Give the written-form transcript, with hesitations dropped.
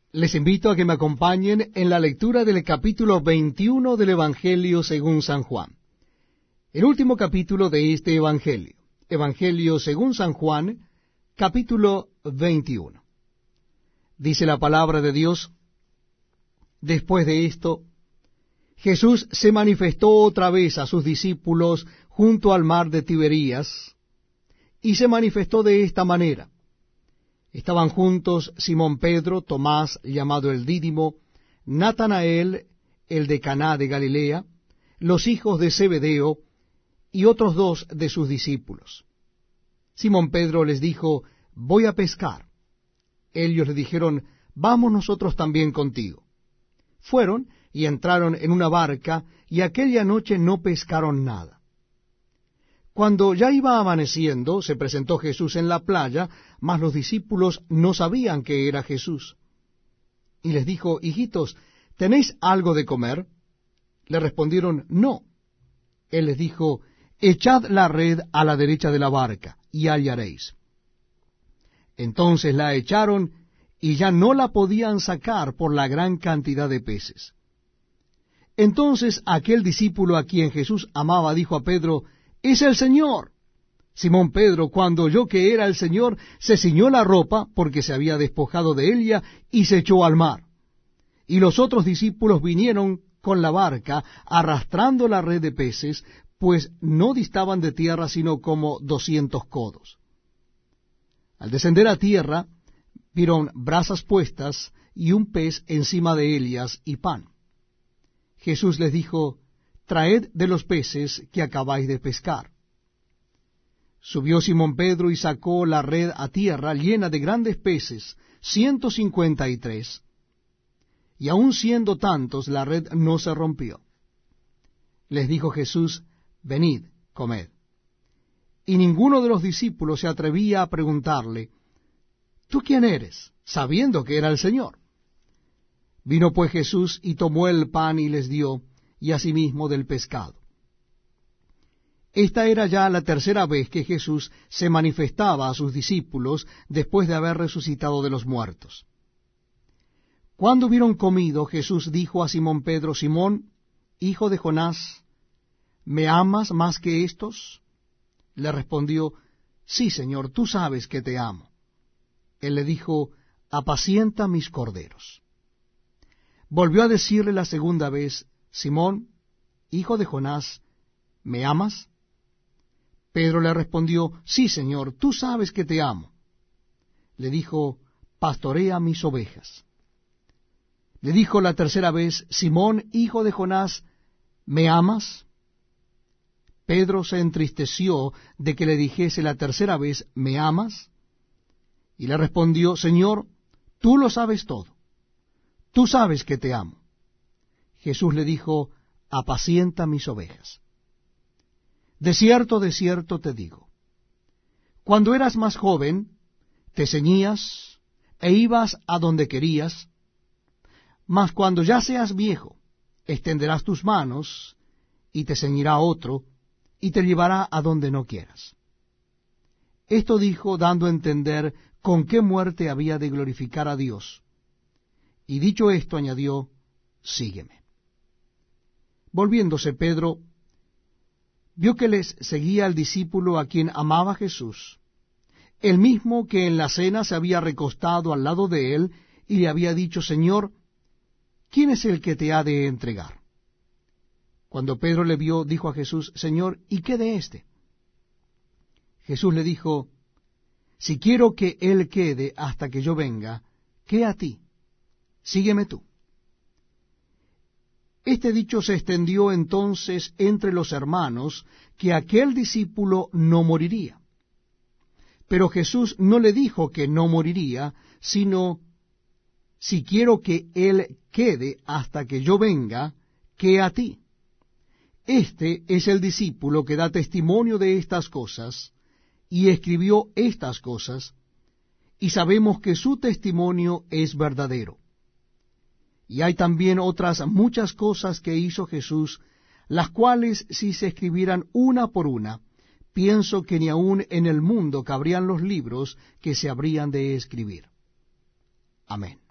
Les invito a que me acompañen en la lectura del capítulo 21 del Evangelio según San Juan. El último capítulo de este Evangelio. Evangelio según San Juan, capítulo 21. Dice la palabra de Dios: Después de esto, Jesús se manifestó otra vez a sus discípulos junto al mar de Tiberías, y se manifestó de esta manera. Estaban juntos Simón Pedro, Tomás, llamado el Dídimo, Natanael, el de Caná de Galilea, los hijos de Zebedeo, y otros dos de sus discípulos. Simón Pedro les dijo: Voy a pescar. Ellos le dijeron: Vamos nosotros también contigo. Fueron y entraron en una barca, y aquella noche no pescaron nada. Cuando ya iba amaneciendo, se presentó Jesús en la playa, mas los discípulos no sabían que era Jesús. Y les dijo: Hijitos, ¿tenéis algo de comer? Le respondieron: No. Él les dijo: Echad la red a la derecha de la barca, y hallaréis. Entonces la echaron, y ya no la podían sacar por la gran cantidad de peces. Entonces aquel discípulo a quien Jesús amaba dijo a Pedro: ¡Es el Señor! Simón Pedro, cuando oyó que era el Señor, se ciñó la ropa, porque se había despojado de ella, y se echó al mar. Y los otros discípulos vinieron con la barca, arrastrando la red de peces, pues no distaban de tierra sino como 200 codos. Al descender a tierra, vieron brasas puestas, y un pez encima de ellas, y pan. Jesús les dijo: Traed de los peces que acabáis de pescar. Subió Simón Pedro y sacó la red a tierra llena de grandes peces, 153. Y aun siendo tantos, la red no se rompió. Les dijo Jesús: Venid, comed. Y ninguno de los discípulos se atrevía a preguntarle: ¿Tú quién eres?, sabiendo que era el Señor. Vino pues Jesús y tomó el pan y les dio, y asimismo del pescado. Esta era ya la tercera vez que Jesús se manifestaba a sus discípulos después de haber resucitado de los muertos. Cuando hubieron comido, Jesús dijo a Simón Pedro: Simón, hijo de Jonás, ¿me amas más que éstos? Le respondió: Sí, Señor, tú sabes que te amo. Él le dijo: Apacienta mis corderos. Volvió a decirle la segunda vez: Simón, hijo de Jonás, ¿me amas? Pedro le respondió: Sí, Señor, tú sabes que te amo. Le dijo: Pastorea mis ovejas. Le dijo la tercera vez: Simón, hijo de Jonás, ¿me amas? Pedro se entristeció de que le dijese la tercera vez: ¿me amas? Y le respondió: Señor, tú lo sabes todo. Tú sabes que te amo. Jesús le dijo: Apacienta mis ovejas. De cierto te digo, cuando eras más joven, te ceñías e ibas a donde querías, mas cuando ya seas viejo, extenderás tus manos, y te ceñirá otro, y te llevará a donde no quieras. Esto dijo, dando a entender con qué muerte había de glorificar a Dios. Y dicho esto, añadió: Sígueme. Volviéndose Pedro, vio que les seguía el discípulo a quien amaba Jesús, el mismo que en la cena se había recostado al lado de él, y le había dicho: Señor, ¿quién es el que te ha de entregar? Cuando Pedro le vio, dijo a Jesús: Señor, ¿y qué de éste? Jesús le dijo: Si quiero que él quede hasta que yo venga, ¿qué a ti? Sígueme tú. Este dicho se extendió entonces entre los hermanos, que aquel discípulo no moriría. Pero Jesús no le dijo que no moriría, sino: Si quiero que él quede hasta que yo venga, ¿qué a ti? Este es el discípulo que da testimonio de estas cosas, y escribió estas cosas, y sabemos que su testimonio es verdadero. Y hay también otras muchas cosas que hizo Jesús, las cuales, si se escribieran una por una, pienso que ni aun en el mundo cabrían los libros que se habrían de escribir. Amén.